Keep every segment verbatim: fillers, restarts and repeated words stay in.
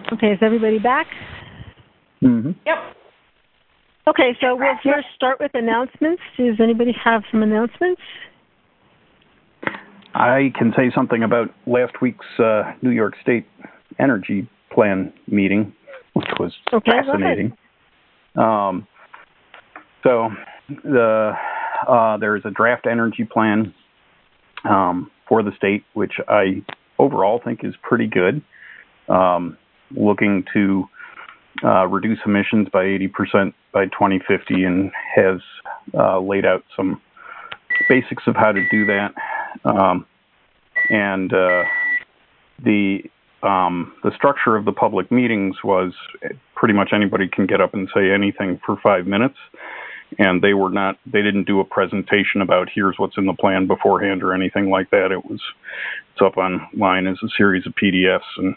Okay, is everybody back? Mm-hmm. Yep. Okay, so we'll first start with announcements. Does anybody have some announcements? I can say something about last week's uh, New York State Energy Plan meeting, which was okay, fascinating. Um, so the uh, there is a draft energy plan um, for the state, which I overall think is pretty good, um, looking to uh, reduce emissions by eighty percent by twenty fifty, and has uh, laid out some basics of how to do that. Um, and uh, the um, the structure of the public meetings was pretty much anybody can get up and say anything for five minutes, and they were not they didn't do a presentation about here's what's in the plan beforehand or anything like that. It was it's up online as a series of P D Fs, and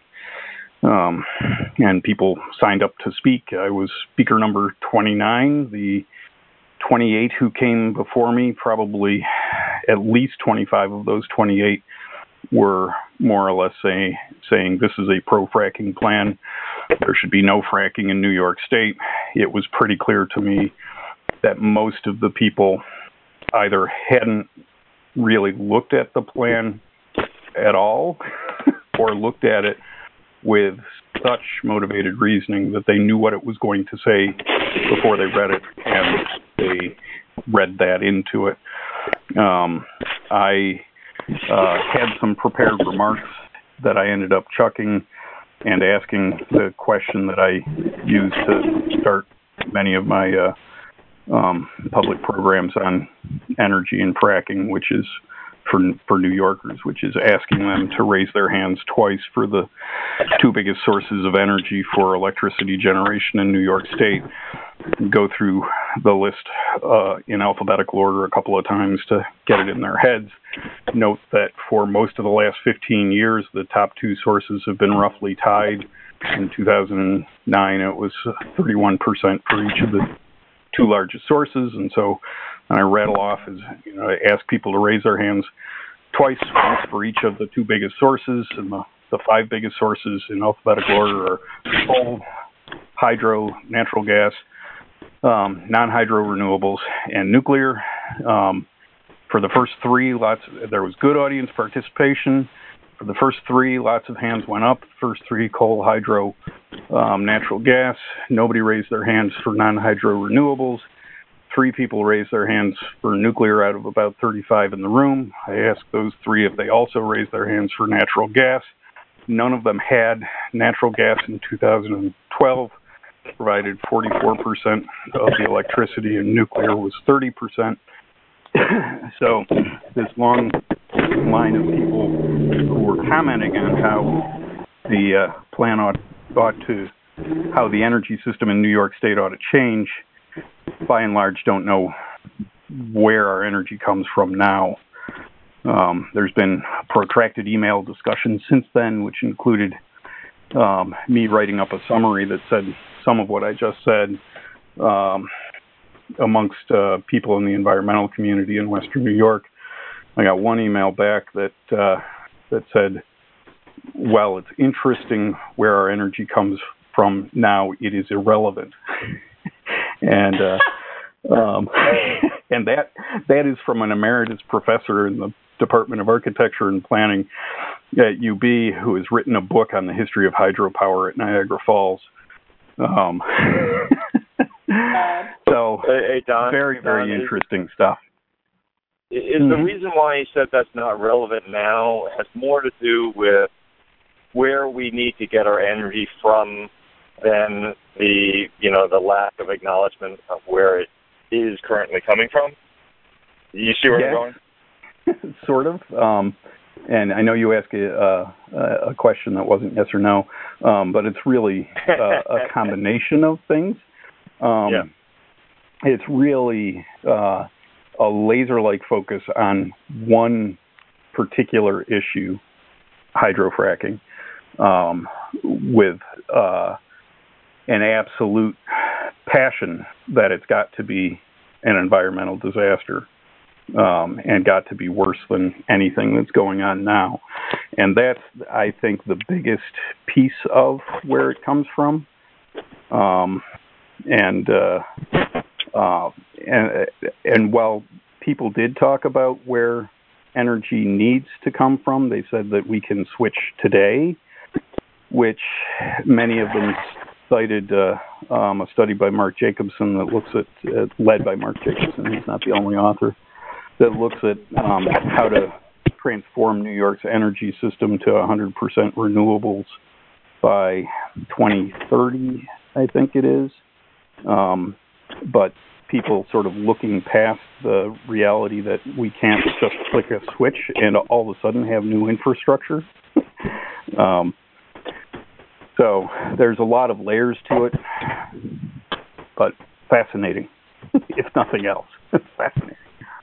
um, and people signed up to speak. I was speaker number twenty-nine. The twenty-eight who came before me, probably at least twenty-five of those twenty-eight were more or less say, saying this is a pro-fracking plan. There should be no fracking in New York State. It was pretty clear to me that most of the people either hadn't really looked at the plan at all or looked at it with such motivated reasoning that they knew what it was going to say before they read it, and they read that into it. Um, I uh, had some prepared remarks that I ended up chucking and asking the question that I used to start many of my uh, um, public programs on energy and fracking, which is for for New Yorkers, which is asking them to raise their hands twice for the two biggest sources of energy for electricity generation in New York State. Go through the list uh, in alphabetical order a couple of times to get it in their heads. Note that for most of the last fifteen years, the top two sources have been roughly tied. In two thousand nine, it was thirty-one percent for each of the two largest sources, and so I rattle off as you know, I ask people to raise their hands twice, once for each of the two biggest sources, and the, the five biggest sources in alphabetical order are coal, hydro, natural gas, um, non-hydro renewables, and nuclear. Um, for the first three, lots there was good audience participation. For the first three, lots of hands went up. First three, coal, hydro, um, natural gas. Nobody raised their hands for non-hydro renewables. Three people raised their hands for nuclear out of about thirty-five in the room. I asked those three if they also raised their hands for natural gas. None of them had. Natural gas in two thousand twelve provided forty-four percent of the electricity, and nuclear was thirty percent. So this long line of people who were commenting on how the uh, plan ought, ought to, how the energy system in New York State ought to change, by and large don't know where our energy comes from now. Um, there's been protracted email discussion since then, which included um, me writing up a summary that said some of what I just said um, amongst uh, people in the environmental community in Western New York. I got one email back that uh, that said, well, it's interesting where our energy comes from now. It is irrelevant. and uh, um, and that that is from an emeritus professor in the Department of Architecture and Planning at U B, who has written a book on the history of hydropower at Niagara Falls. Um, so, hey, hey, Don, very, very Don, interesting is, stuff. Is mm-hmm. the reason why he said that's not relevant now has more to do with where we need to get our energy from than the, you know, the lack of acknowledgement of where it is currently coming from? You see where yeah. I'm going? Sort of. Um, and I know you asked a, a, a question that wasn't yes or no, um, but it's really uh, a combination of things. Um, yeah. It's really uh, a laser-like focus on one particular issue, hydrofracking, um, with uh, an absolute passion that it's got to be an environmental disaster. Um, and got to be worse than anything that's going on now. And that's, I think, the biggest piece of where it comes from. Um, and, uh, uh, and, and while people did talk about where energy needs to come from, they said that we can switch today, which many of them cited uh, um, a study by Mark Jacobson that looks at, uh, led by Mark Jacobson, he's not the only author, that looks at um, how to transform New York's energy system to one hundred percent renewables by twenty thirty, I think it is. Um, but people sort of looking past the reality that we can't just flick a switch and all of a sudden have new infrastructure. um, so there's a lot of layers to it, but fascinating, if nothing else. Fascinating.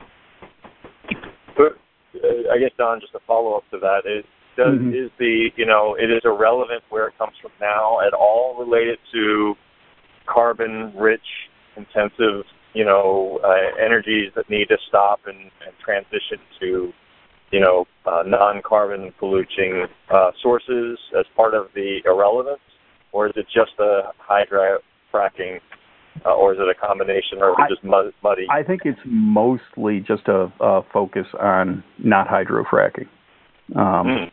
But, uh, I guess, Don, just a follow-up to that, is, does, mm-hmm. is the, you know, it is irrelevant where it comes from now at all related to carbon-rich, intensive, you know, uh, energies that need to stop and, and transition to, you know, uh, non-carbon polluting uh, sources as part of the irrelevance? Or is it just the hydro fracking, uh, or is it a combination, or is it just mud- muddy? I think it's mostly just a, a focus on not hydrofracking. Um, mm.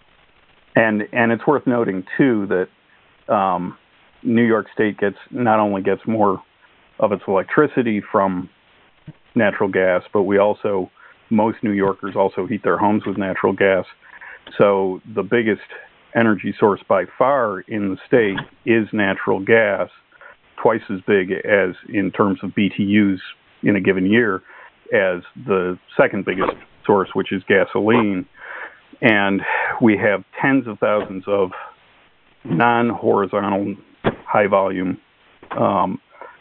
And and it's worth noting, too, that um, New York State gets not only gets more of its electricity from natural gas, but we also, most New Yorkers also heat their homes with natural gas. So the biggest energy source by far in the state is natural gas, twice as big as in terms of B T Us in a given year as the second biggest source, which is gasoline. And we have tens of thousands of non-horizontal, high-volume um,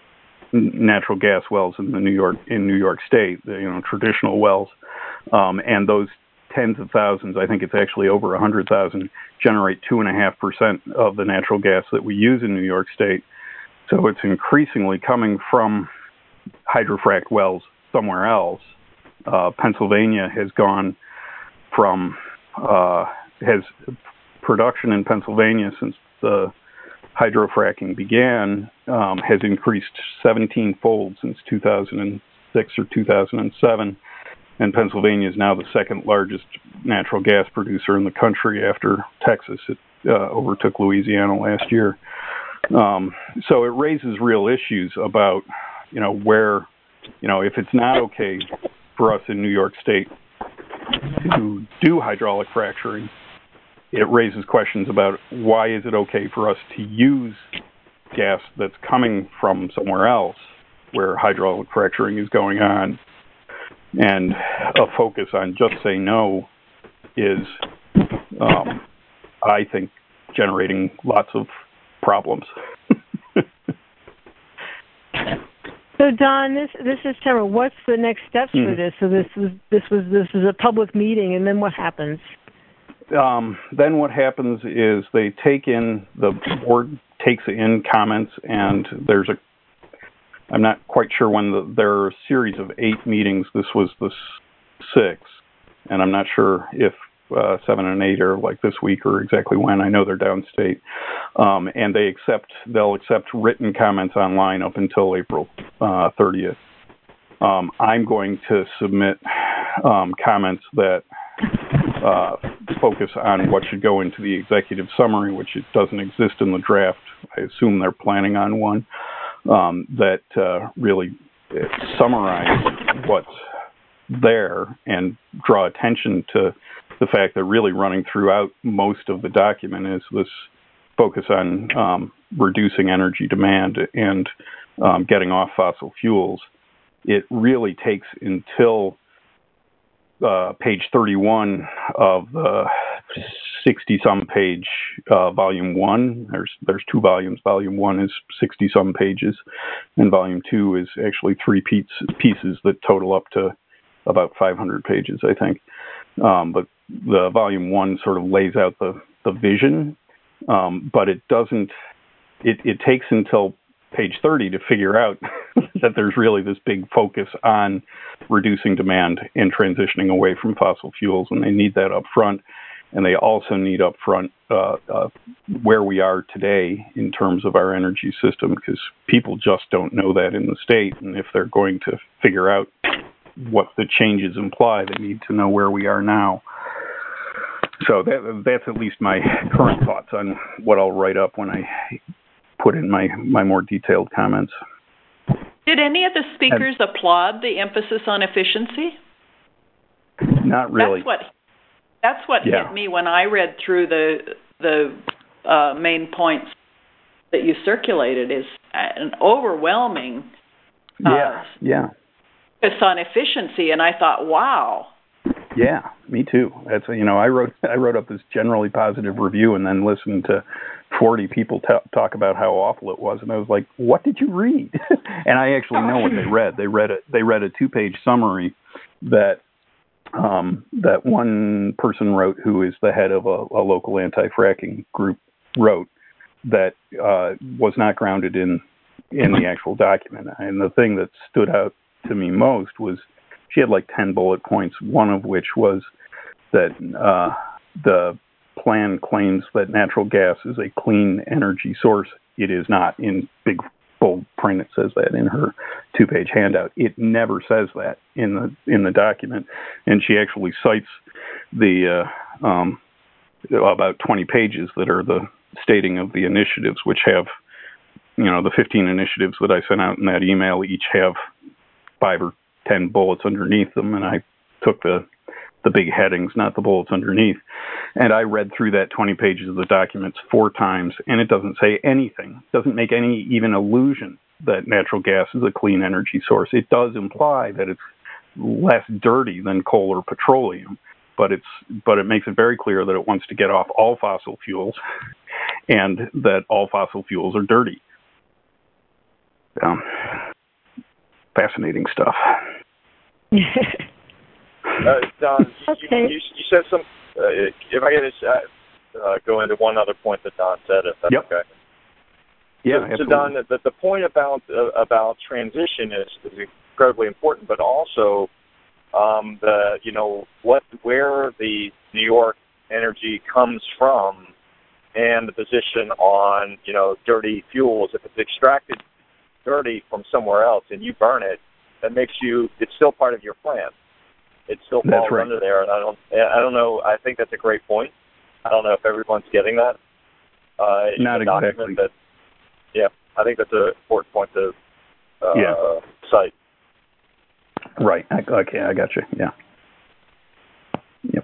natural gas wells in the New York in New York State, you know, traditional wells, um, and those tens of thousands, I think it's actually over a hundred thousand, generate two and a half percent of the natural gas that we use in New York State. So it's increasingly coming from hydrofracked wells somewhere else. Uh, Pennsylvania has gone from uh, has production in Pennsylvania since the hydrofracking began um, has increased seventeen-fold since two thousand six or two thousand seven, and Pennsylvania is now the second largest natural gas producer in the country after Texas. It uh, overtook Louisiana last year. Um, so it raises real issues about, you know, where, you know, if it's not okay for us in New York State to do hydraulic fracturing, it raises questions about why is it okay for us to use gas that's coming from somewhere else where hydraulic fracturing is going on. And a focus on just say no is, um, I think, generating lots of problems. So, Don, this this is Tamara. What's the next steps mm-hmm. for this? So this was this was this is a public meeting, and then what happens? Um, then what happens is they take in, the board takes in comments, and there's a, I'm not quite sure when, the, there are a series of eight meetings. This was the sixth, and I'm not sure if uh, seven and eight are like this week or exactly when. I know they're downstate. Um, and they accept, they'll accept written comments online up until April uh, thirtieth. Um, I'm going to submit um, comments that Uh, focus on what should go into the executive summary, which it doesn't exist in the draft. I assume they're planning on one um, that uh, really summarize what's there and draw attention to the fact that really running throughout most of the document is this focus on um, reducing energy demand and um, getting off fossil fuels. It really takes until Uh, page thirty-one of the sixty-some page uh, volume one. There's there's two volumes. Volume one is sixty-some pages, and volume two is actually three piece, pieces that total up to about five hundred pages, I think. Um, but the volume one sort of lays out the, the vision, um, but it doesn't, it, it takes until page thirty to figure out that there's really this big focus on reducing demand and transitioning away from fossil fuels, and they need that up front. and they also need upfront uh, uh, where we are today in terms of our energy system, because people just don't know that in the state, and if they're going to figure out what the changes imply, they need to know where we are now. So that, that's at least my current thoughts on what I'll write up when I put in my, my more detailed comments. Did any of the speakers and, applaud the emphasis on efficiency? Not really. That's what, that's what yeah. hit me when I read through the the uh, main points that you circulated, is an overwhelming uh, yeah, yeah. focus on efficiency, and I thought, wow. Yeah, me too. That's you know, I wrote I wrote up this generally positive review, and then listened to forty people t- talk about how awful it was, and I was like, "What did you read?" And I actually know what they read. They read a they read a two page summary that um, that one person wrote, who is the head of a, a local anti-fracking group, wrote that uh, was not grounded in in the actual document. And the thing that stood out to me most was, she had like ten bullet points, one of which was that uh, the plan claims that natural gas is a clean energy source. It is not. In big, bold print, it says that in her two-page handout. It never says that in the in the document. And she actually cites the uh, um, about twenty pages that are the stating of the initiatives, which have, you know, the fifteen initiatives that I sent out in that email each have five or ten bullets underneath them, and I took the the big headings, not the bullets underneath. And I read through that twenty pages of the documents four times, and it doesn't say anything. It doesn't make any even allusion that natural gas is a clean energy source. It does imply that it's less dirty than coal or petroleum, but it's but it makes it very clear that it wants to get off all fossil fuels, and that all fossil fuels are dirty. Um, fascinating stuff. uh, Don, okay. you, you, you said some. Uh, if I could just uh, uh, go into one other point that Don said, if that's yep. okay. Yeah. So, so Don, the, the point about uh, about transition is, is incredibly important, but also um, the you know what where the New York energy comes from, and the position on you know dirty fuels. If it's extracted dirty from somewhere else and you burn it, that makes you, it's still part of your plan. It still falls right. under there. And I don't, I don't know. I think that's a great point. I don't know if everyone's getting that. Uh, Not exactly. That, yeah, I think that's an important point to uh, yeah. cite. Right. Okay, I got you. Yeah. Yep.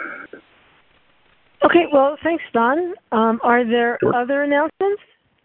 Okay. Well, thanks, Don. Um, are there sure. other announcements?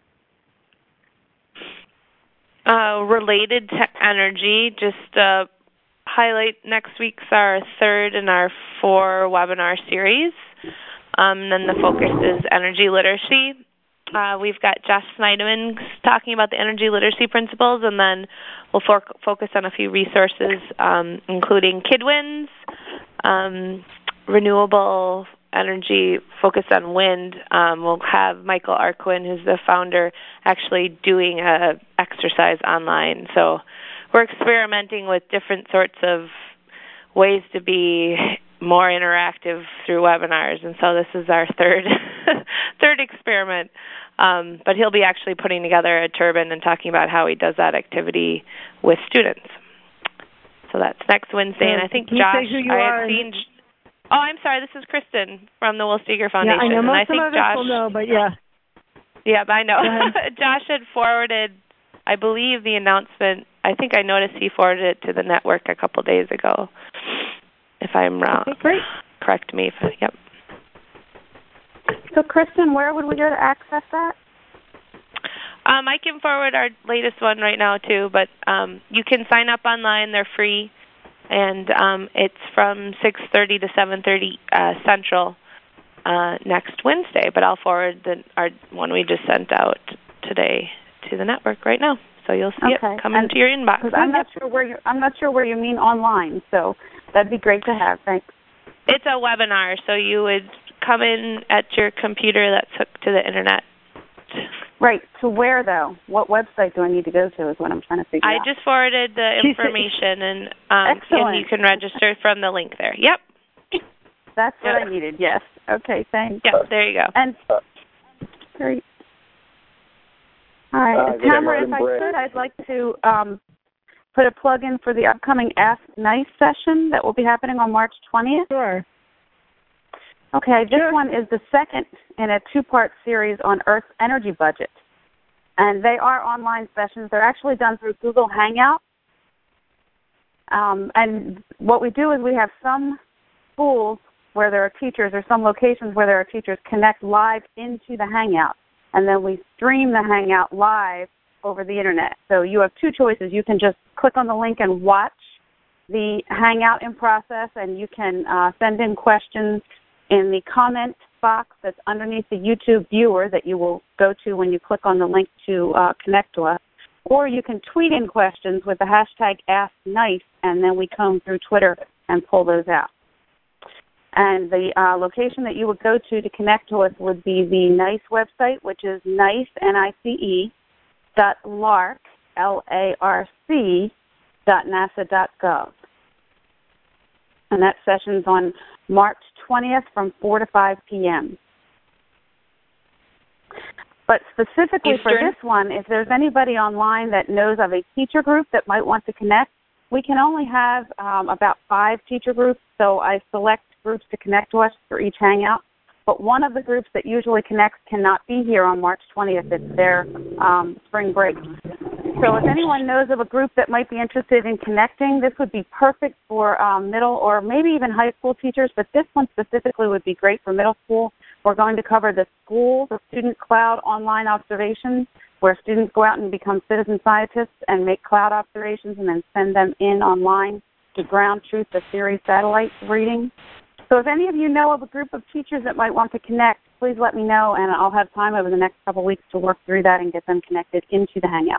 Uh, related to energy, just uh, highlight next week's our third in our four webinar series. Um, then the focus is energy literacy. Uh, we've got Josh Snyderman talking about the energy literacy principles, and then we'll for- focus on a few resources, um, including KidWinds, um, renewable energy focused on wind. Um, we'll have Michael Arquin, who's the founder, actually doing a exercise online. So we're experimenting with different sorts of ways to be more interactive through webinars, and so this is our third third experiment. Um, but he'll be actually putting together a turban and talking about how he does that activity with students. So that's next Wednesday, and I think Can Josh, you say who you I are? had seen. Oh, I'm sorry. This is Kristen from the Will Steger Foundation. Yeah, I know most and I think of us Josh, will know, but yeah. Yeah, but I know. Josh had forwarded, I believe, the announcement. I think I noticed he forwarded it to the network a couple days ago. If I'm wrong, okay, great. Correct me. If, yep. So, Kristen, where would we go to access that? Um, I can forward our latest one right now too, but um, you can sign up online. They're free. And um, it's from six thirty to seven thirty uh, Central uh, next Wednesday. But I'll forward the our one we just sent out today to the network right now, so you'll see okay. it come into your inbox. Because I'm not sure where you I'm not sure where you mean online, so that'd be great to have. Thanks. It's a webinar, so you would come in at your computer that's hooked to the internet. Right. To where, though? What website do I need to go to is what I'm trying to figure I out. I just forwarded the information, and, um, and you can register from the link there. Yep. that's what Yeah. I needed. Yes. Okay, thanks. Yeah, there you go. And great. All right, Uh, Tamara, if I Brett. could, I'd like to um, put a plug in for the upcoming Ask Nice session that will be happening on March twentieth. Sure. Okay, this Sure. one is the second in a two-part series on Earth's energy budget. And they are online sessions. They're actually done through Google Hangout. Um, and what we do is we have some schools where there are teachers or some locations where there are teachers connect live into the Hangout. And then we stream the Hangout live over the Internet. So you have two choices. You can just click on the link and watch the Hangout in process, and you can uh, send in questions in the comment box that's underneath the YouTube viewer that you will go to when you click on the link to uh, connect to us. Or you can tweet in questions with the hashtag AskNice, and then we comb through Twitter and pull those out. And the uh, location that you would go to to connect to us would be the NICE website, which is nice, N I C E, dot larc, L A R C, dot nasa dot gov. And that session's on March twentieth from four to five p.m. But specifically Eastern. for this one, if there's anybody online that knows of a teacher group that might want to connect, we can only have um, about five teacher groups, so I select groups to connect to us for each Hangout. But one of the groups that usually connects cannot be here on March twentieth. It's their um, spring break. So if anyone knows of a group that might be interested in connecting, this would be perfect for um, middle or maybe even high school teachers, but this one specifically would be great for middle school. We're going to cover the school, the Student Cloud online observations, where students go out and become citizen scientists and make cloud observations and then send them in online to Ground Truth, the Sirius satellite reading. So if any of you know of a group of teachers that might want to connect, please let me know, and I'll have time over the next couple of weeks to work through that and get them connected into the Hangout.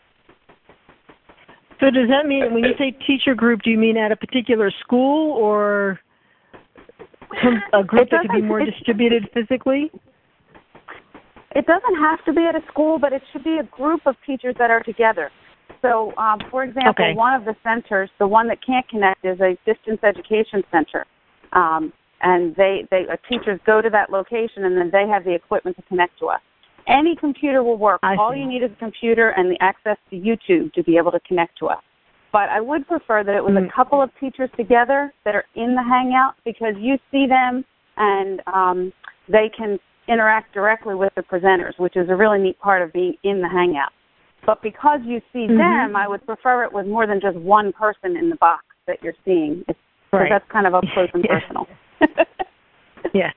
So does that mean, when you say teacher group, do you mean at a particular school or some, a group that could be more distributed physically? It doesn't have to be at a school, but it should be a group of teachers that are together. So, um, for example, Okay. one of the centers, the one that can't connect, is a distance education center. Um, and they, they uh, teachers go to that location, and then they have the equipment to connect to us. Any computer will work. I All see. you need is a computer and the access to YouTube to be able to connect to us. But I would prefer that it was Mm. a couple of teachers together that are in the Hangout, because you see them and um, they can interact directly with the presenters, which is a really neat part of being in the Hangout. But because you see Mhm. them, I would prefer it with more than just one person in the box that you're seeing. It's, Right. so that's kind of up close and Yeah. personal. Yeah.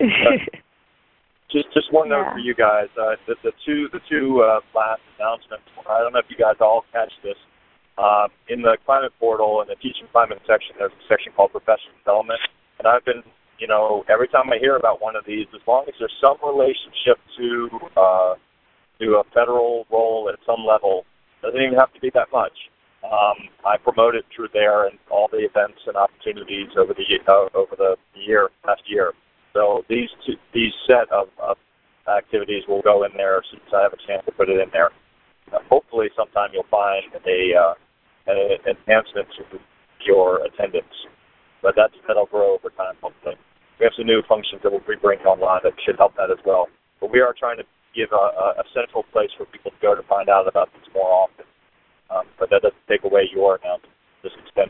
Just just one note Yeah. for you guys. Uh, the, the two the two uh, last announcements. I don't know if you guys all catch this. Uh, in the climate portal, in the teaching climate section, there's a section called professional development. And I've been, you know, every time I hear about one of these, as long as there's some relationship to uh, to a federal role at some level, doesn't even have to be that much. Um, I promote it through there and all the events and opportunities over the uh, over the year last year. So these two, these set of, of activities will go in there as soon as I have a chance to put it in there. Uh, hopefully, sometime you'll find a uh, an enhancement to your attendance, but that's that'll grow over time. Hopefully, we have some new functions that we'll be bringing online that should help that as well. But we are trying to give a, a, a central place for people to go to find out about this more often. Um, but that doesn't take away your announcement to this extent.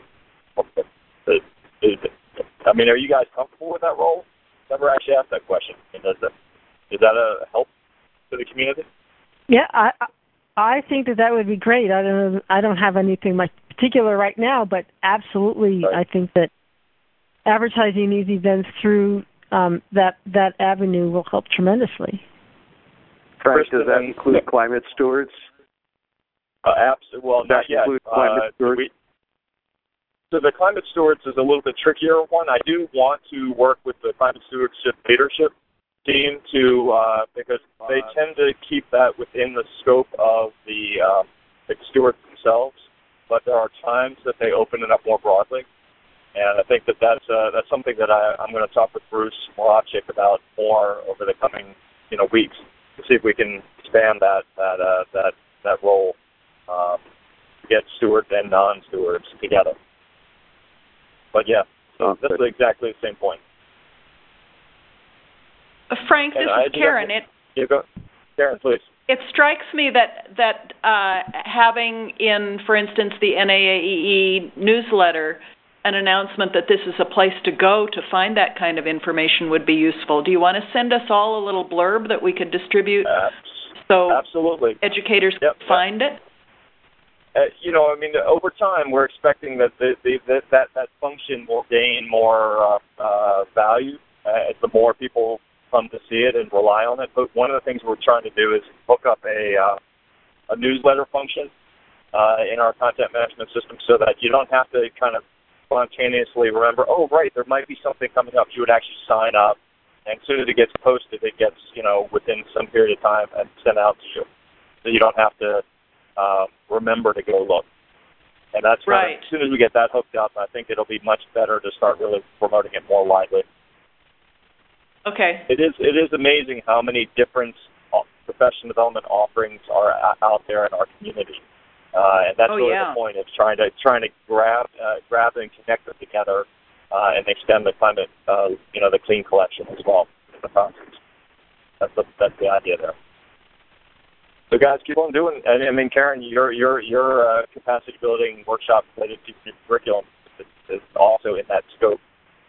I mean, are you guys comfortable with that role? Never actually asked that question. I mean, does that, is that a help to the community? Yeah, I I think that that would be great. I don't know, I don't have anything much particular right now, but absolutely, Right. I think that advertising these events through um, that that avenue will help tremendously. Frank, does that include climate stewards? Uh, absolutely. Well, Does not that yet. include climate Uh, stewards? we, so the climate stewards is a little bit trickier one. I do want to work with the climate stewardship leadership team to uh, because they tend to keep that within the scope of the, um, the stewards themselves. But there are times that they open it up more broadly, and I think that that's uh, that's something that I, I'm going to talk with Bruce Morachik about more over the coming you know weeks to see if we can expand that that uh, that that role, um, get stewards and non-stewards together. But yeah, so Oh, that's good. exactly the same point. Uh, Frank, this And is Karen. It, you go. Karen, please. It strikes me that that uh, having in, for instance, the N A A E E newsletter, an announcement that this is a place to go to find that kind of information would be useful. Do you want to send us all a little blurb that we could distribute Uh, so absolutely. educators Yep, can find yep. it? Uh, you know, I mean, over time, we're expecting that the, the, the, that that function will gain more uh, uh, value uh, as the more people come to see it and rely on it. But one of the things we're trying to do is hook up a uh, a newsletter function uh, in our content management system so that you don't have to kind of spontaneously remember, oh, right, there might be something coming up. You would actually sign up, and as soon as it gets posted, it gets, you know, within some period of time and sent out to you. So you don't have to uh, remember to go look. And that's kind right. of, as soon as we get that hooked up, I think it'll be much better to start really promoting it more widely. Okay. It is it is amazing how many different professional development offerings are out there in our community, uh, and that's oh, really yeah. the point of trying to trying to grab uh, grab and connect them together, uh, and extend the climate, uh, you know, the clean collection as well. That's the that's the idea there. So guys, keep on doing. And I mean, Karen, your your your uh, capacity building workshop related to your curriculum is, is also in that scope.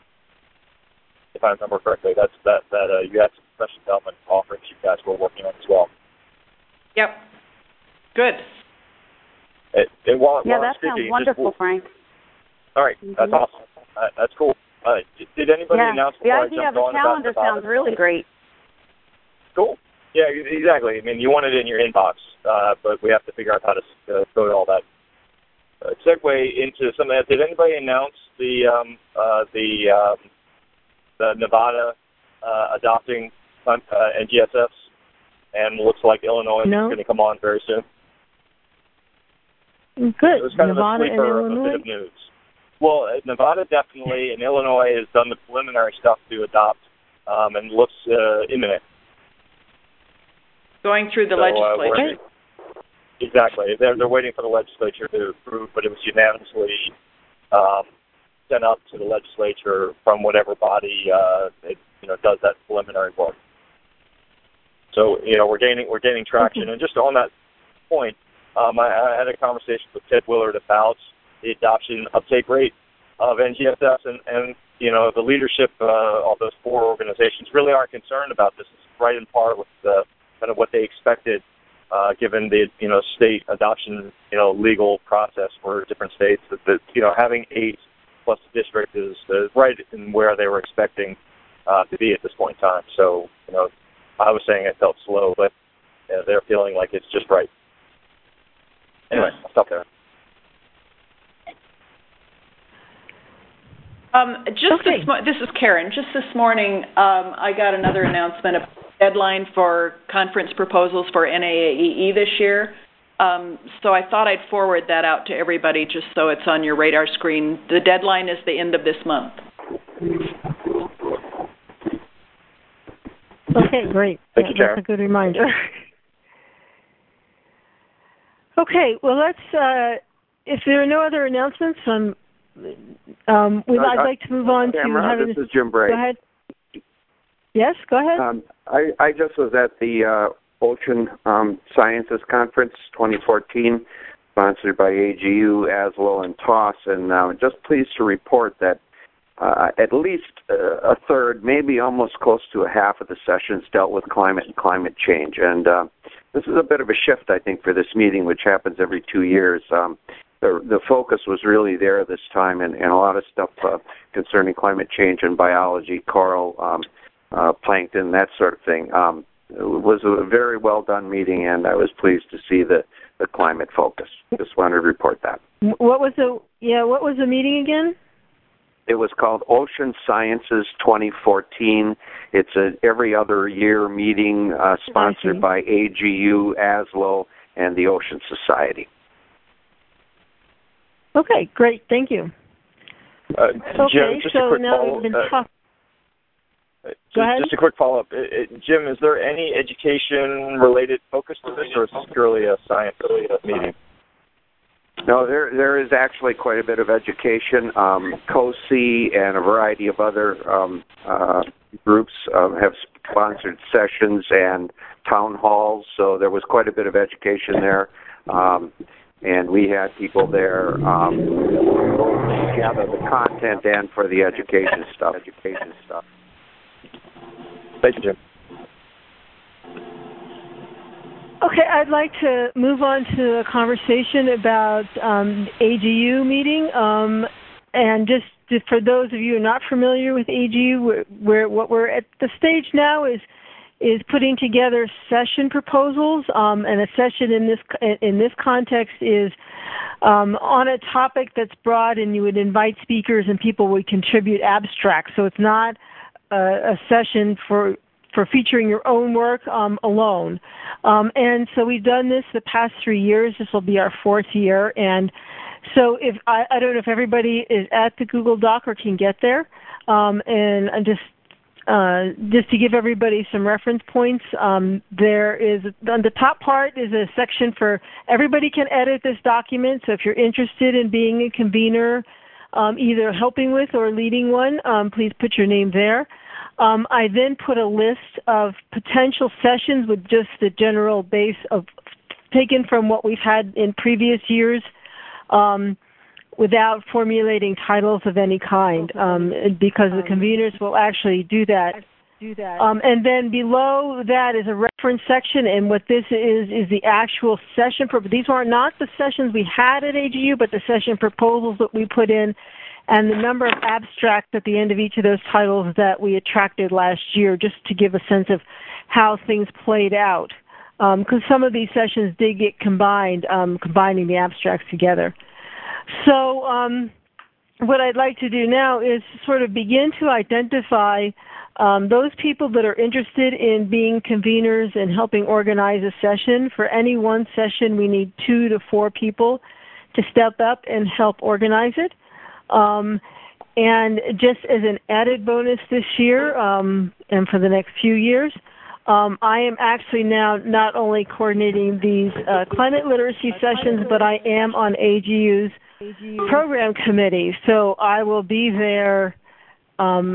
If I remember correctly, that's that that uh, you had some professional development offerings you guys were working on as well. Yep. Good. It, it, while, yeah, while that speaking, sounds wonderful, just, Frank. All right, mm-hmm. That's awesome. Uh, that's cool. Uh, did anybody yeah. announce the before idea I of jumped a on calendar about sounds really great. Cool. Yeah, exactly. I mean, you want it in your inbox, uh, but we have to figure out how to uh, go to all that. Uh, segue into some of that. Did anybody announce the um, uh, the um, the Nevada uh, adopting uh, N G S Fs, and looks like Illinois no. is going to come on very soon? Good. It was kind Nevada of a sleeper, and a Illinois? bit of news. Well, Nevada definitely, and Illinois has done the preliminary stuff to adopt, um, and looks uh, imminent. Going through the so, legislature. Uh, exactly. They're, they're waiting for the legislature to approve, but it was unanimously um, sent up to the legislature from whatever body uh, it, you know does that preliminary work. So you know we're gaining we're gaining traction, okay. And just on that point, um, I, I had a conversation with Ted Willard about the adoption uptake rate of N G S S, and, and you know the leadership uh, of those four organizations really aren't concerned about this. It's right in part with the kind of what they expected, uh, given the you know state adoption you know legal process for different states. That, that you know having eight plus district is, is right in where they were expecting uh, to be at this point in time. So you know I was saying it felt slow, but uh, they're feeling like it's just right. Anyway, I'll stop there. Um, just okay. this, mo- this is Karen. Just this morning, um, I got another announcement of deadline for conference proposals for N A A E E this year. Um, so I thought I'd forward that out to everybody just so it's on your radar screen. The deadline is the end of this month. Okay, great. Thank that, you, Karen. That's a good reminder. Okay, well, let's, uh, if there are no other announcements, um, um, we'd, I'd like to move on Tamara, to having... This is Jim Bray. Go ahead. Yes, go ahead. Um, I, I just was at the uh, Ocean um, Sciences Conference twenty fourteen, sponsored by A G U, A S L O, and T O S, and uh, just pleased to report that uh, at least uh, a third, maybe almost close to a half of the sessions dealt with climate and climate change. And uh, this is a bit of a shift, I think, for this meeting, which happens every two years. Um, the, the focus was really there this time, and, and a lot of stuff uh, concerning climate change and biology, coral, um, uh, plankton, that sort of thing. Um, it was a very well-done meeting, and I was pleased to see the, the climate focus. Just wanted to report that. What was the, yeah, what was the meeting again? It was called Ocean Sciences twenty fourteen. It's an every other year meeting uh, sponsored by A G U, A S L O, and the Ocean Society. Okay, great. Thank you. Uh, okay, Jim, just so a quick now follow, we've been uh, talking. just, Go ahead. just a quick follow-up. Uh, uh, Jim, is there any education-related focus to this, or is this purely a science meeting? No, there there is actually quite a bit of education. Um, C O S I and a variety of other um, uh, groups um, have sponsored sessions and town halls, so there was quite a bit of education there. Um, and we had people there um, both to gather the content and for the education stuff. Education stuff. Thank you, Jim. Okay, I'd like to move on to a conversation about um, A G U meeting. Um, and just, just for those of you who are not familiar with A G U, we're, we're, what we're at the stage now is is putting together session proposals. Um, and a session in this in this context is um, on a topic that's broad, and you would invite speakers and people would contribute abstracts. So it's not a, a session for for featuring your own work um, alone. Um, and so we've done this the past three years. This will be our fourth year. And so if I, I don't know if everybody is at the Google Doc or can get there. Um, and I'm just uh, just to give everybody some reference points, um, there is, on the top part is a section for everybody can edit this document. So if you're interested in being a convener, um, either helping with or leading one, um, please put your name there. Um, I then put a list of potential sessions with just the general base of taken from what we've had in previous years um, without formulating titles of any kind um, because the conveners will actually do that. Do that. Um, and then below that is a reference section, and what this is is the actual session. These are not the sessions we had at A G U, but the session proposals that we put in, and the number of abstracts at the end of each of those titles that we attracted last year, just to give a sense of how things played out. Because um, some of these sessions did get combined, um, combining the abstracts together. So um, what I'd like to do now is sort of begin to identify um, those people that are interested in being conveners and helping organize a session. For any one session, we need two to four people to step up and help organize it. Um, and just as an added bonus this year, um, and for the next few years, um, I am actually now not only coordinating these uh, climate literacy sessions, but I am on A G U's program committee. So I will be there um,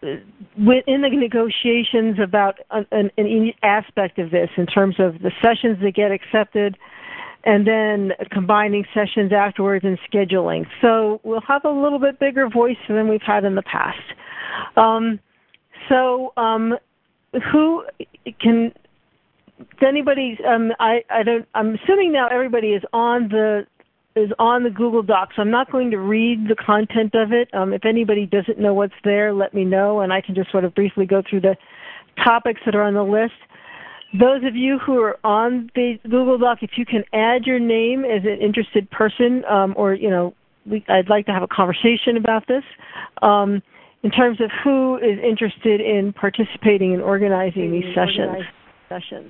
in the negotiations about an, an aspect of this in terms of the sessions that get accepted, and then combining sessions afterwards and scheduling. So we'll have a little bit bigger voice than we've had in the past. Um, so um, who can, anybody, um, I, I don't, I'm assuming now everybody is on the is on the Google Docs. I'm not going to read the content of it. Um, if anybody doesn't know what's there, let me know, and I can just sort of briefly go through the topics that are on the list. Those of you who are on the Google Doc, if you can add your name as an interested person, um, or, you know, we, I'd like to have a conversation about this, um, in terms of who is interested in participating in organizing these sessions. sessions.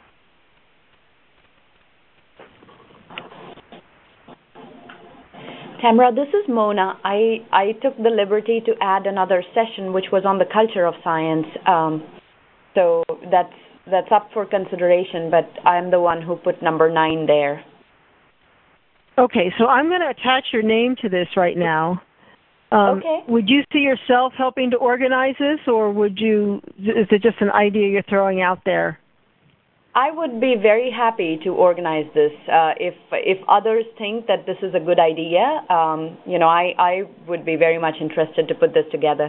Tamara, this is Mona. I, I took the liberty to add another session, which was on the culture of science. Um, so that's That's up for consideration, but I'm the one who put number nine there. Okay, so I'm going to attach your name to this right now. Um, okay. Would you see yourself helping to organize this, or would you? Is it just an idea you're throwing out there? I would be very happy to organize this. Uh, if if others think that this is a good idea, um, you know, I, I would be very much interested to put this together.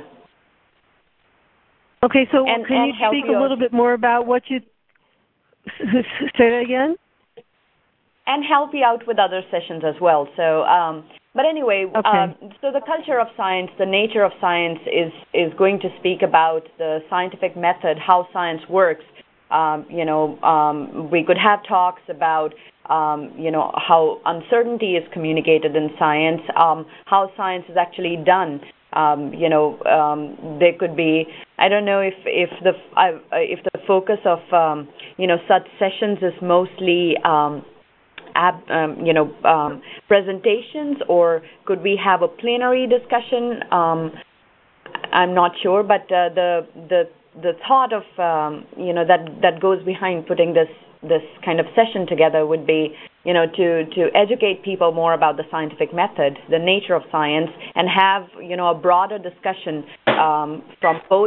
Okay, so and, can and you speak a little bit more about what you say that again? And help you out with other sessions as well. So, um, but anyway, okay. um, so the culture of science, the nature of science, is is going to speak about the scientific method, how science works. Um, you know, um, we could have talks about, um, you know, how uncertainty is communicated in science, um, how science is actually done. Um, you know, um, there could be, I don't know if if the uh, if the focus of um, you know such sessions is mostly um, ab, um, you know um, presentations, or could we have a plenary discussion? Um, I'm not sure, but uh, the the the thought of um, you know that that goes behind putting this this kind of session together would be, you know, to, to educate people more about the scientific method, the nature of science, and have, you know, a broader discussion um, from both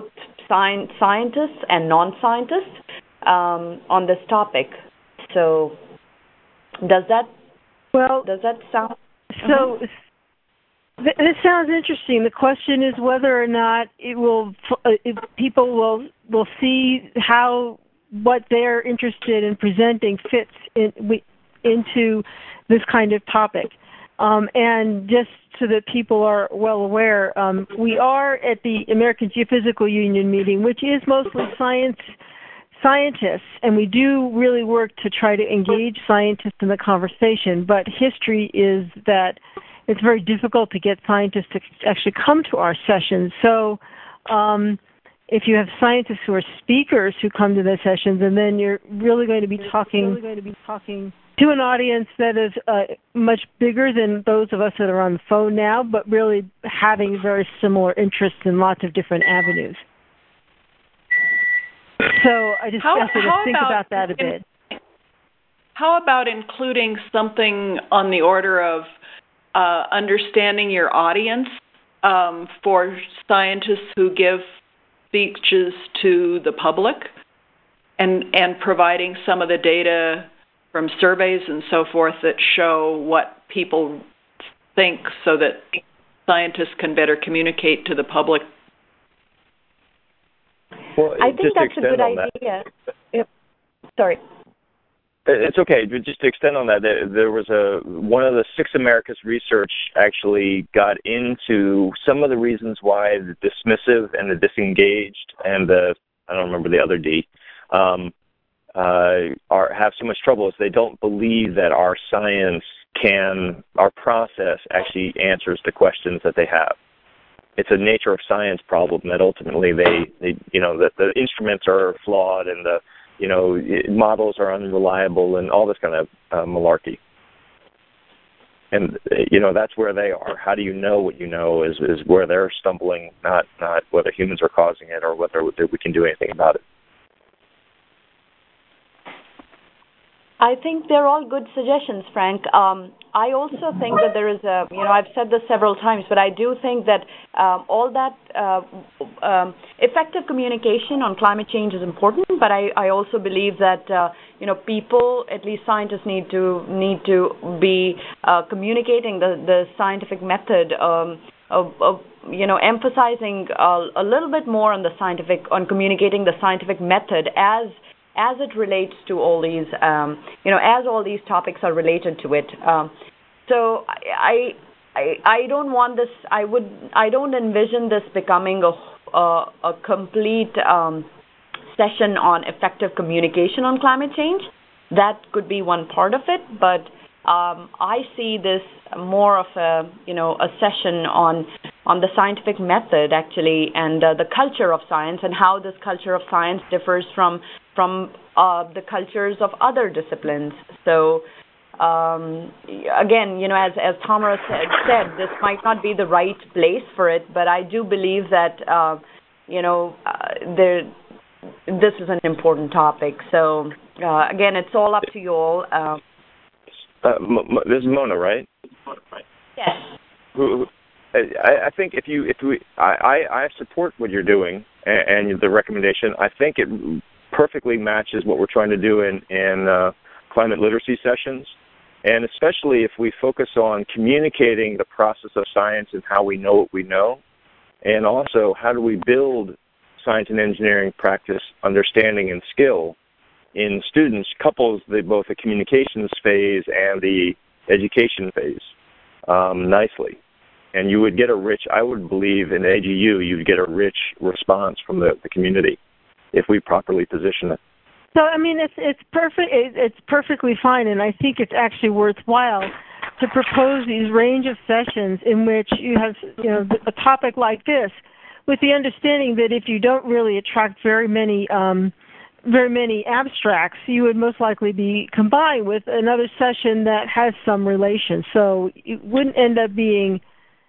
sci- scientists and non-scientists um, on this topic. So, does that well does that sound? So, uh-huh. th- this sounds interesting. The question is whether or not it will uh, if people will will see how what they're interested in presenting fits in, we, into this kind of topic. Um, and just so that people are well aware, um, we are at the American Geophysical Union meeting, which is mostly science scientists, and we do really work to try to engage scientists in the conversation. But history is that it's very difficult to get scientists to actually come to our sessions. So um, if you have scientists who are speakers who come to the sessions, and then you're really going to be talking, really going to be talking to an audience that is uh, much bigger than those of us that are on the phone now, but really having very similar interests in lots of different avenues. So I just how, asked you to think about, about that a bit. How about including something on the order of uh, understanding your audience um, for scientists who give speeches to the public, and and providing some of the data from surveys and so forth that show what people think so that scientists can better communicate to the public? Well, I think that's a good idea. Yep. Sorry. It's okay. Just to extend on that, there was a one of the Six Americas research actually got into some of the reasons why the dismissive and the disengaged and the I don't remember the other D um, uh, are have so much trouble is they don't believe that our science can our process actually answers the questions that they have. It's a nature of science problem that ultimately they, they you know that the instruments are flawed and the you know, models are unreliable and all this kind of uh, malarkey. And, you know, that's where they are. How do you know what you know is, is where they're stumbling, not not whether humans are causing it or whether we can do anything about it. I think they're all good suggestions, Frank. Um, I also think that there is a, you know, I've said this several times, but I do think that um, all that uh, um, effective communication on climate change is important. But I, I also believe that, uh, you know, people, at least scientists, need to need to be uh, communicating the, the scientific method um, of, of, you know, emphasizing uh, a little bit more on the scientific, on communicating the scientific method as as it relates to all these, um, you know, as all these topics are related to it. Um, so I, I, I don't want this. I would. I don't envision this becoming a, a, a complete um, session on effective communication on climate change. That could be one part of it, but um, I see this more of a, you know, a session on on the scientific method actually, and uh, the culture of science, and how this culture of science differs from from uh, the cultures of other disciplines. So, um, again, you know, as as Tamara said, said, this might not be the right place for it, but I do believe that, uh, you know, uh, there, this is an important topic. So, uh, again, it's all up to you all. Uh, uh, M- this is Mona, right? Yes. Who, who, I, I think if you if we I, I support what you're doing and, and the recommendation. I think it perfectly matches what we're trying to do in in uh, climate literacy sessions, and especially if we focus on communicating the process of science and how we know what we know, and also how do we build science and engineering practice, understanding, and skill in students, couples the both the communications phase and the education phase um, nicely. And you would get a rich, I would believe in A G U, you'd get a rich response from the, the community if we properly position it. So, I mean, it's it's perfect. It's perfectly fine, and I think it's actually worthwhile to propose these range of sessions in which you have, you know, a topic like this, with the understanding that if you don't really attract very many um, very many abstracts, you would most likely be combined with another session that has some relation. So it wouldn't end up being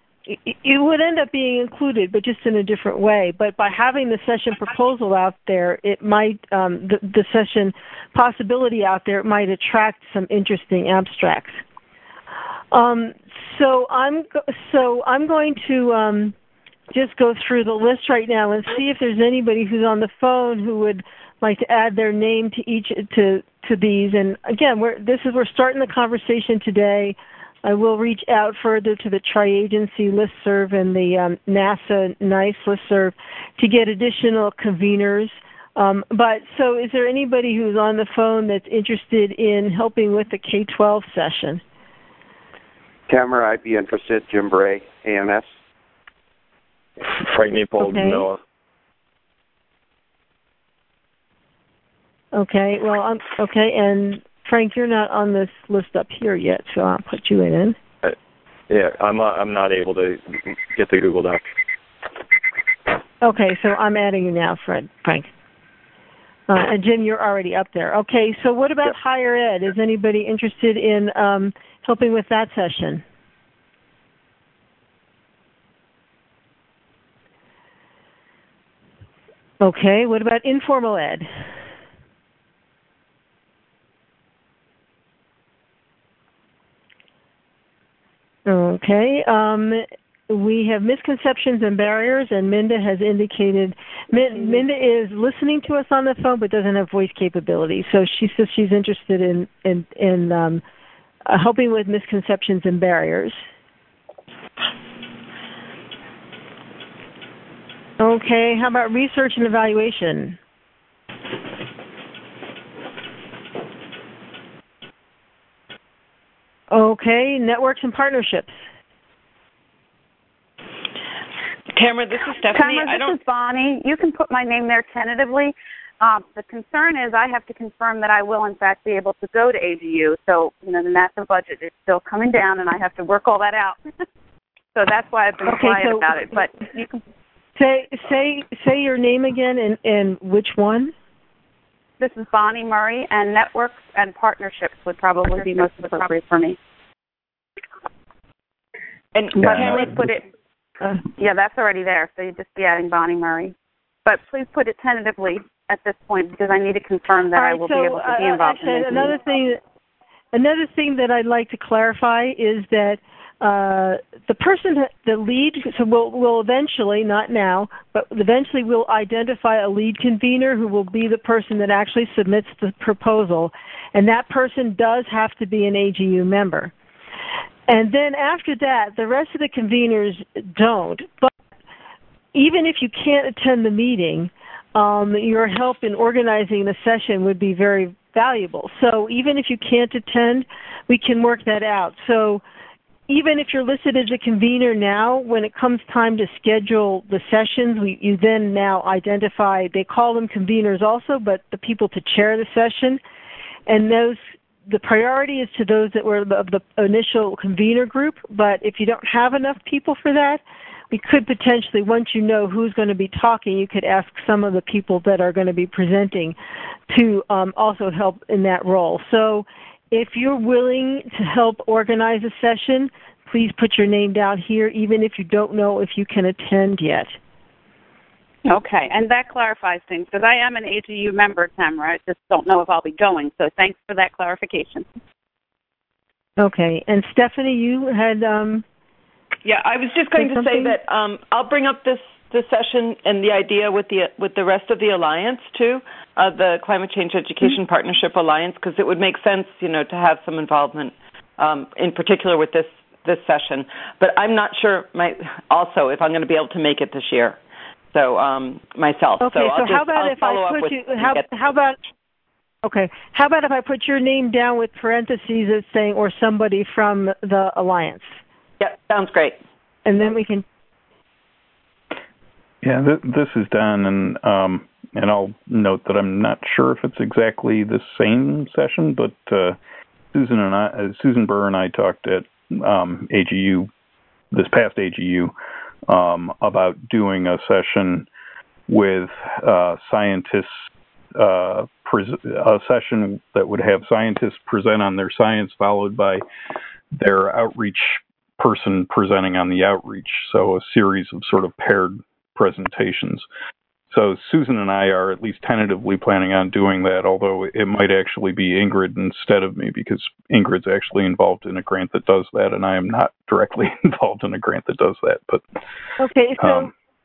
it would end up being included, but just in a different way. But by having the session proposal out there, it might, um, the, the session possibility out there, it might attract some interesting abstracts. Um, so I'm so I'm going to um, just go through the list right now and see if there's anybody who's on the phone who would like to add their name to each to to these. And again, we're this is we're starting the conversation today. I will reach out further to the Tri-Agency Listserv and the um, NASA NICE Listserv to get additional conveners. Um, but so is there anybody who's on the phone that's interested in helping with the K twelve session? Tamara, I'd be interested. Jim Bray, A M S. Frank Neapold, okay. Noah. Okay, well, um, okay, and Frank, you're not on this list up here yet, so I'll put you in. Uh, yeah, I'm uh, I'm not able to get the Google Doc. Okay, so I'm adding you now, Fred, Frank. Uh, and Jim, you're already up there. Okay, so what about yep. higher ed? Is anybody interested in um, helping with that session? Okay, what about informal ed? Okay, um, we have misconceptions and barriers, and Minda has indicated, Minda is listening to us on the phone but doesn't have voice capability, so she says she's interested in, in, in um, uh, helping with misconceptions and barriers. Okay, how about research and evaluation? Okay, networks and partnerships. Tamara, this is Stephanie. Tamara, this I don't... is Bonnie. You can put my name there tentatively. Um, the concern is I have to confirm that I will, in fact, be able to go to A G U. So, you know, the NASA budget is still coming down, and I have to work all that out. So that's why I've been okay, quiet so about it. But you can say say say your name again and, and which one? This is Bonnie Murray, and networks and partnerships would probably be most appropriate for me. And yeah, Tamara, please put it. Uh, yeah, that's already there. So you'd just be adding Bonnie Murray. But please put it tentatively at this point because I need to confirm that right, I will so, be able to be involved. Uh, actually, in another thing, another thing that I'd like to clarify is that uh, the person, the lead, so we'll, we'll eventually, not now, but eventually we'll identify a lead convener who will be the person that actually submits the proposal, and that person does have to be an A G U member. And then after that, the rest of the conveners don't. But even if you can't attend the meeting, um, your help in organizing the session would be very valuable. So even if you can't attend, we can work that out. So even if you're listed as a convener now, when it comes time to schedule the sessions, we, you then now identify, they call them conveners also, but the people to chair the session. And those, the priority is to those that were of the initial convener group, but if you don't have enough people for that, we could potentially, once you know who's going to be talking, you could ask some of the people that are going to be presenting to um, also help in that role. So if you're willing to help organize a session, please put your name down here, even if you don't know if you can attend yet. Okay, and that clarifies things, because I am an A G U member, Tamara. I just don't know if I'll be going, so thanks for that clarification. Okay, and Stephanie, you had... Um, yeah, I was just going to say that um, I'll bring up this, this session and the idea with the with the rest of the Alliance, too, uh, the Climate Change Education mm-hmm. Partnership Alliance, because it would make sense, you know, to have some involvement, um, in particular with this, this session. But I'm not sure, my, also, if I'm going to be able to make it this year. So um, myself. Okay. So, So I'll how just, about I'll if I follow put up with you? How, how about? Okay. How about if I put your name down with parentheses as saying or somebody from the Alliance? Yeah, sounds great. And then we can. Yeah, th- this is Don, and um, and I'll note that I'm not sure if it's exactly the same session, but uh, Susan and I, uh, Susan Burr and I talked at um, A G U this past A G U. Um, about doing a session with uh, scientists, uh, pres- a session that would have scientists present on their science, followed by their outreach person presenting on the outreach. So a series of sort of paired presentations. So Susan and I are at least tentatively planning on doing that, although it might actually be Ingrid instead of me, because Ingrid's actually involved in a grant that does that, and I am not directly involved in a grant that does that. But okay, so um,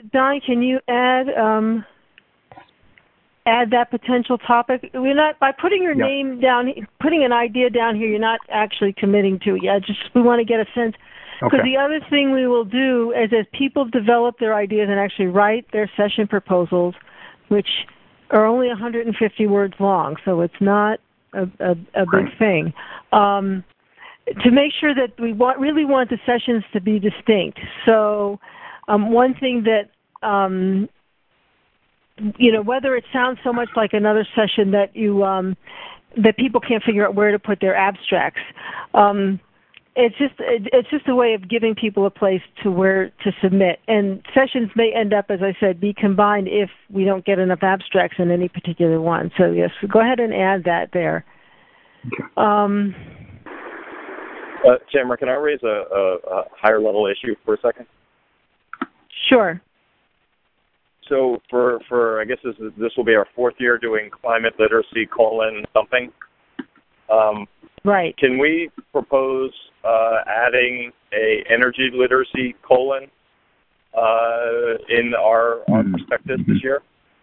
Don, can you add um, add that potential topic? We're not by putting your yeah. name down, putting an idea down here. You're not actually committing to it yet. Just we want to get a sense. Because Okay. the other thing we will do is as people develop their ideas and actually write their session proposals, which are only one hundred fifty words long, so it's not a, a, a big Right. thing. Um, to make sure that we want, really want the sessions to be distinct. So um, one thing that, um, you know, whether it sounds so much like another session that you, um, that people can't figure out where to put their abstracts. Um, it's just it's just a way of giving people a place to where to submit. And sessions may end up, as I said, be combined if we don't get enough abstracts in any particular one. So yes, go ahead and add that there. Okay. Um, Uh, Tamara, can I raise a, a, a higher level issue for a second? Sure. So for, for I guess this is, this will be our fourth year doing climate literacy colon something. Um, right. Can we propose uh, adding a energy literacy colon uh, in our, our Mm-hmm. prospectus this year?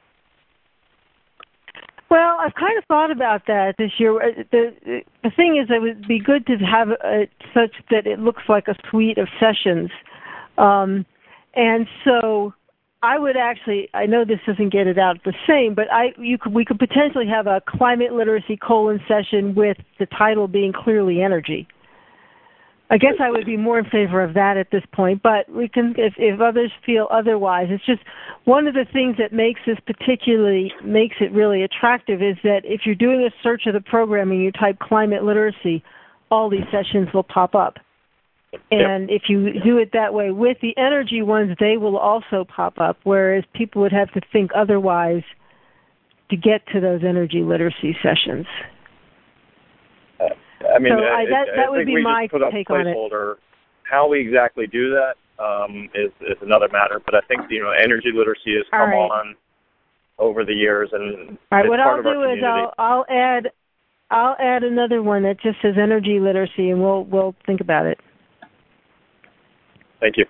Well, I've kind of thought about that this year. The the thing is, it would be good to have it such that it looks like a suite of sessions, um, and so I would actually. I know this doesn't get it out the same, but I you could we could potentially have a climate literacy colon session with the title being clearly energy. I guess I would be more in favor of that at this point, but we can, if, if others feel otherwise. It's just one of the things that makes this particularly, makes it really attractive is that if you're doing a search of the program and you type climate literacy, all these sessions will pop up. And if you do it that way with the energy ones, they will also pop up, whereas people would have to think otherwise to get to those energy literacy sessions. Uh, I mean, so I, that, that I would think be we my just put a take on it. placeholder. How we exactly do that um, is, is another matter, but I think, you know, energy literacy has come right. on over the years, and All right, it's what part I'll of our do community. is I'll, I'll add I'll add another one that just says energy literacy, and we'll we'll think about it. Thank you.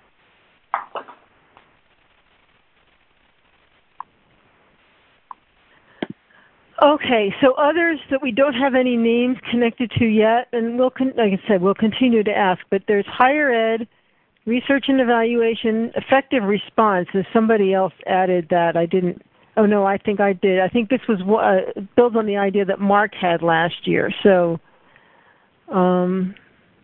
Okay, so others that we don't have any names connected to yet, and we'll, con- like I said, we'll continue to ask, but there's higher ed, research and evaluation, effective response. There's somebody else added that I didn't, oh no, I think I did. I think this was uh, builds on the idea that Mark had last year. So, um,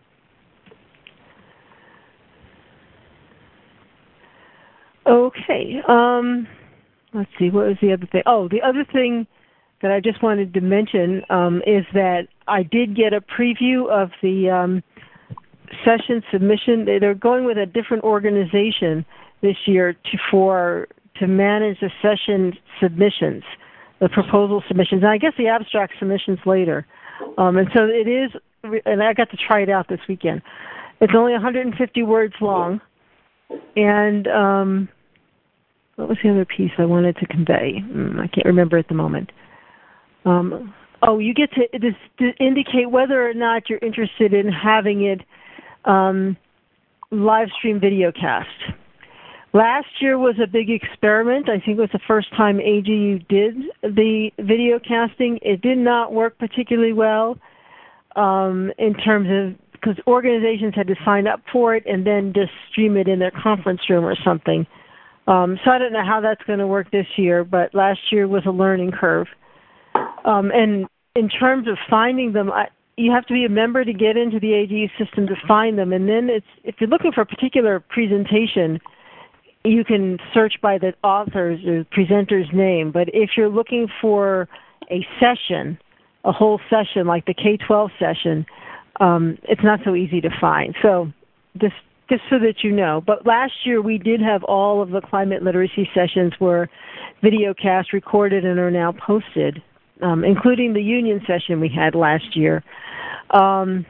okay, um, let's see, what was the other thing? Oh, the other thing that I just wanted to mention um, is that I did get a preview of the um, session submission. They're going with a different organization this year to for to manage the session submissions, the proposal submissions, and I guess the abstract submissions later. Um, and so it is, and I got to try it out this weekend. It's only one hundred fifty words long, and um, what was the other piece I wanted to convey? Mm, I can't remember at the moment. Um, oh, you get to, to indicate whether or not you're interested in having it um, live stream video cast. Last year was a big experiment. I think it was the first time A G U did the video casting. It did not work particularly well um, in terms of, because organizations had to sign up for it and then just stream it in their conference room or something. Um, so I don't know how that's going to work this year, but last year was a learning curve. Um, and in terms of finding them, I, you have to be a member to get into the A G U system to find them. And then it's, if you're looking for a particular presentation, you can search by the author's or presenter's name. But if you're looking for a session, a whole session like the K twelve session, um, it's not so easy to find. So just, just so that you know. But last year we did have all of the climate literacy sessions were video cast recorded and are now posted. Um, including the union session we had last year, um,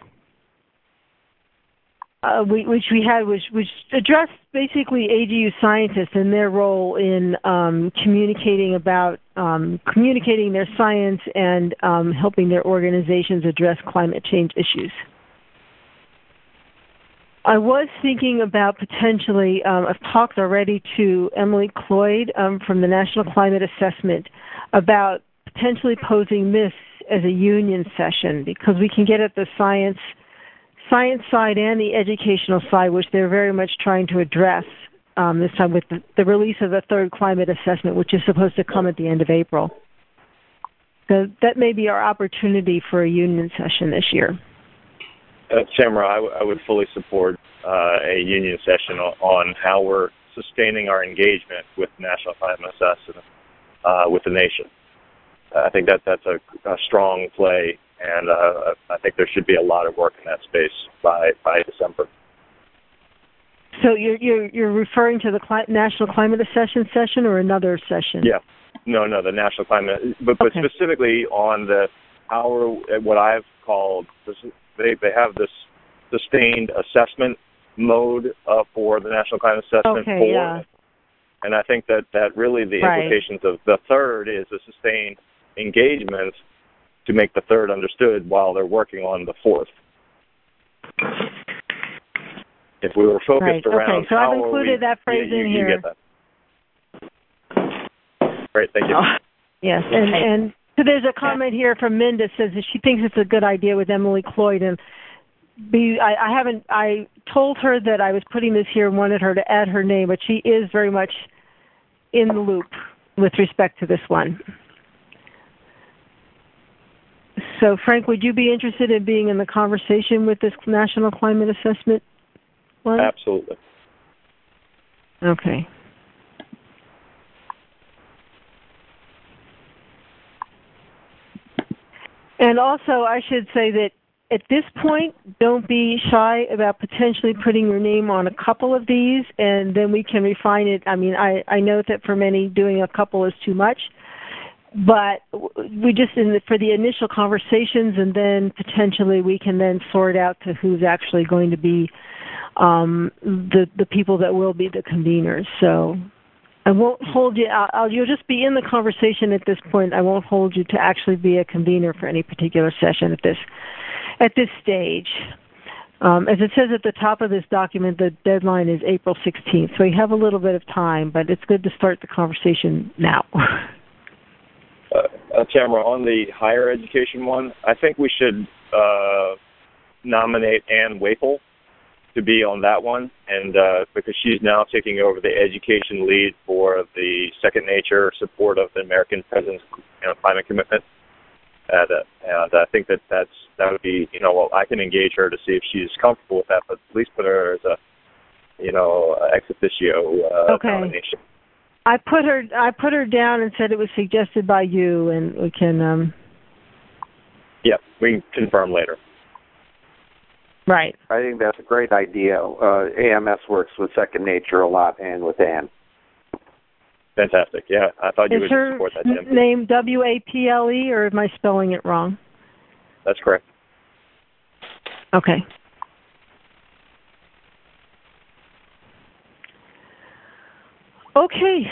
uh, we, which we had, which, which addressed basically A G U scientists and their role in um, communicating about um, communicating their science and um, helping their organizations address climate change issues. I was thinking about potentially, um, I've talked already to Emily Cloyd um, from the National Climate Assessment about potentially posing this as a union session, because we can get at the science science side and the educational side, which they're very much trying to address um, this time with the, the release of the third climate assessment, which is supposed to come at the end of April. So that may be our opportunity for a union session this year. Uh, Tamara, I, w- I would fully support uh, a union session on, on how we're sustaining our engagement with National Climate Assessment uh, with the nation. I think that that's a, a strong play, and uh, I think there should be a lot of work in that space by, by December. So you're you're, you're referring to the Cli- National Climate Assessment session or another session? Yeah, no, no, the National Climate, but but okay. specifically on the our what I've called they they have this sustained assessment mode uh, for the National Climate Assessment okay, for, yeah. and I think that that really the right. implications of the third is a sustained engagement to make the third understood while they're working on the fourth. If we were focused right. around okay, so how I've included we, that phrase yeah, you, in you here. Get that. Great, thank you. Oh, yes, and and so there's a comment here from Minda says that she thinks it's a good idea with Emily Cloyd, and be I, I haven't I told her that I was putting this here and wanted her to add her name, but she is very much in the loop with respect to this one. So, Frank, would you be interested in being in the conversation with this National Climate Assessment one? Absolutely. Okay. And also, I should say that at this point, don't be shy about potentially putting your name on a couple of these, and then we can refine it. I mean, I, I know that for many, doing a couple is too much, but we just, in the, for the initial conversations, and then potentially we can then sort out to who's actually going to be um, the the people that will be the conveners. So I won't hold you. I'll, I'll, you'll just be in the conversation at this point. I won't hold you to actually be a convener for any particular session at this at this stage. Um, as it says at the top of this document, the deadline is April sixteenth. So you have a little bit of time, but it's good to start the conversation now. Uh, uh, Tamara, on the higher education one, I think we should uh, nominate Ann Waple to be on that one, and uh, because she's now taking over the education lead for the Second Nature support of the American President's you know, climate commitment. And, uh, and I think that that's that would be you know well I can engage her to see if she's comfortable with that, but at least put her as a you know ex officio uh, okay. nomination. I put her. I put her down and said it was suggested by you, and we can. Um... Yeah, we can confirm later. Right. I think that's a great idea. Uh, A M S works with Second Nature a lot, and with Ann. Fantastic. Yeah, I thought you Is would her support that, Jim. Name W A P L E, or am I spelling it wrong? That's correct. Okay. Okay.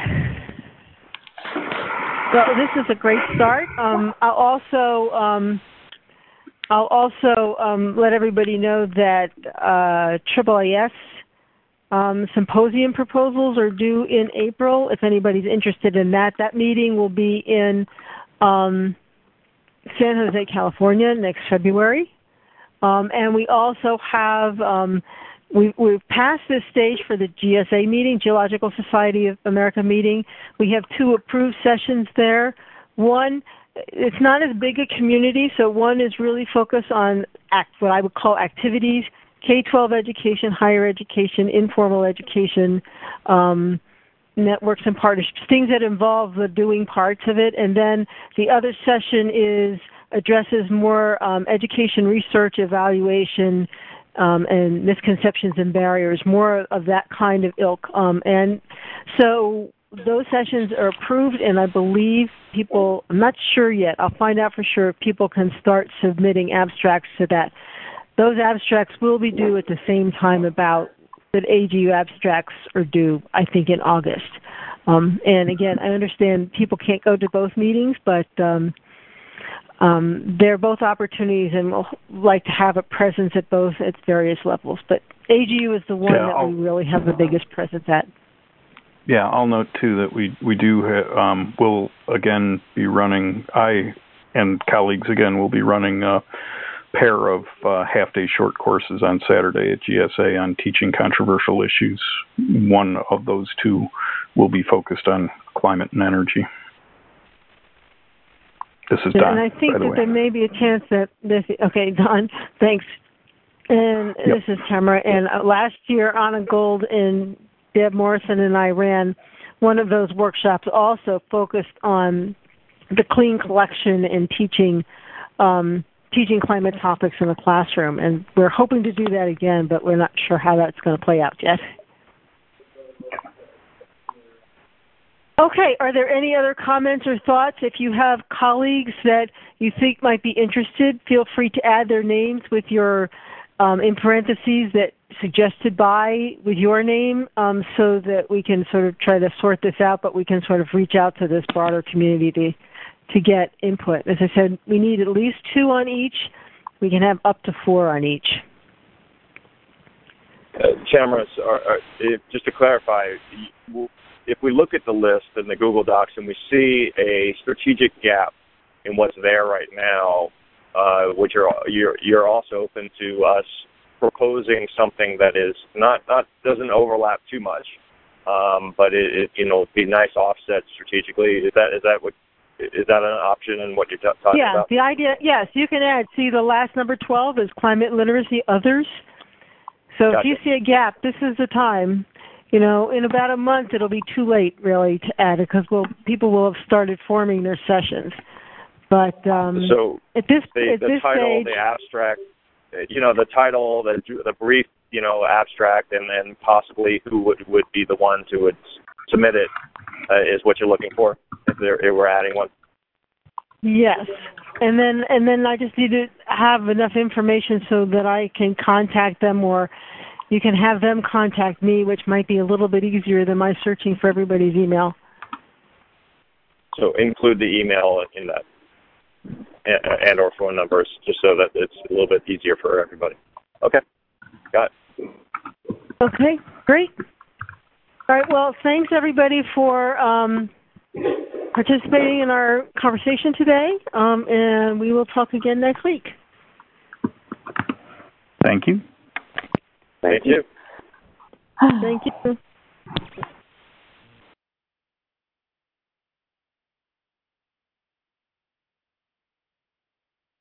Well, this is a great start. Um, I'll also um, I'll also um, let everybody know that uh, triple A S um, symposium proposals are due in April. If anybody's interested in that, that meeting will be in um, San Jose, California, next February. Um, and we also have. Um, We, we've passed this stage for the G S A meeting, Geological Society of America meeting. We have two approved sessions there. One, it's not as big a community, so one is really focused on act, what I would call activities, K twelve education, higher education, informal education, um, networks and partnerships, things that involve the doing parts of it. And then the other session is addresses more um, education, research, evaluation, Um, and misconceptions and barriers, more of that kind of ilk. Um, and so those sessions are approved, and I believe people, I'm not sure yet, I'll find out for sure if people can start submitting abstracts to that. Those abstracts will be due at the same time about that A G U abstracts are due, I think, in August. Um, and again, I understand people can't go to both meetings, but um, um, they're both opportunities, and we'll like to have a presence at both at various levels. But A G U is the one yeah, that I'll, we really have the biggest presence at. Yeah, I'll note too that we we do ha- um, will again be running. I and colleagues again will be running a pair of uh, half-day short courses on Saturday at G S A on teaching controversial issues. One of those two will be focused on climate and energy. This is Don. And I think by the that way. there may be a chance that this. Okay, Don, thanks. And Yep. this is Tamara. And uh, last year, Anna Gold and Deb Morrison and I ran one of those workshops, also focused on the clean collection and teaching, um, teaching climate topics in the classroom. And we're hoping to do that again, but we're not sure how that's going to play out yet. Okay, are there any other comments or thoughts? If you have colleagues that you think might be interested, feel free to add their names with your, um, in parentheses, that suggested by with your name, um, so that we can sort of try to sort this out, but we can sort of reach out to this broader community to, to get input. As I said, we need at least two on each. We can have up to four on each. Uh, Tamara, are, are, if, just to clarify, if we look at the list in the Google Docs and we see a strategic gap in what's there right now, uh, which you're, you're you're also open to us proposing something that is not not doesn't overlap too much, um, but it, it you know be nice offset strategically. Is that is that what is that an option in what you're t- talking yeah, about? Yeah, the idea. Yes, you can add. See, the last number twelve is climate literacy others. So Gotcha. if you see a gap, this is the time. You know, in about a month, it'll be too late, really, to add it because we'll, people will have started forming their sessions. But um, so at this, the, at the this title, stage, the abstract, you know, the title, the the brief, you know, abstract, and then possibly who would, would be the ones who would submit it uh, is what you're looking for. If, if we're adding one. yes, and then and then I just need to have enough information so that I can contact them, or you can have them contact me, which might be a little bit easier than my searching for everybody's email. So include the email in that, and, and or phone numbers, just so that it's a little bit easier for everybody. Okay, got it. Okay, great. All right, well, thanks everybody for um, participating in our conversation today, um, and we will talk again next week. Thank you. Thank you. Thank you.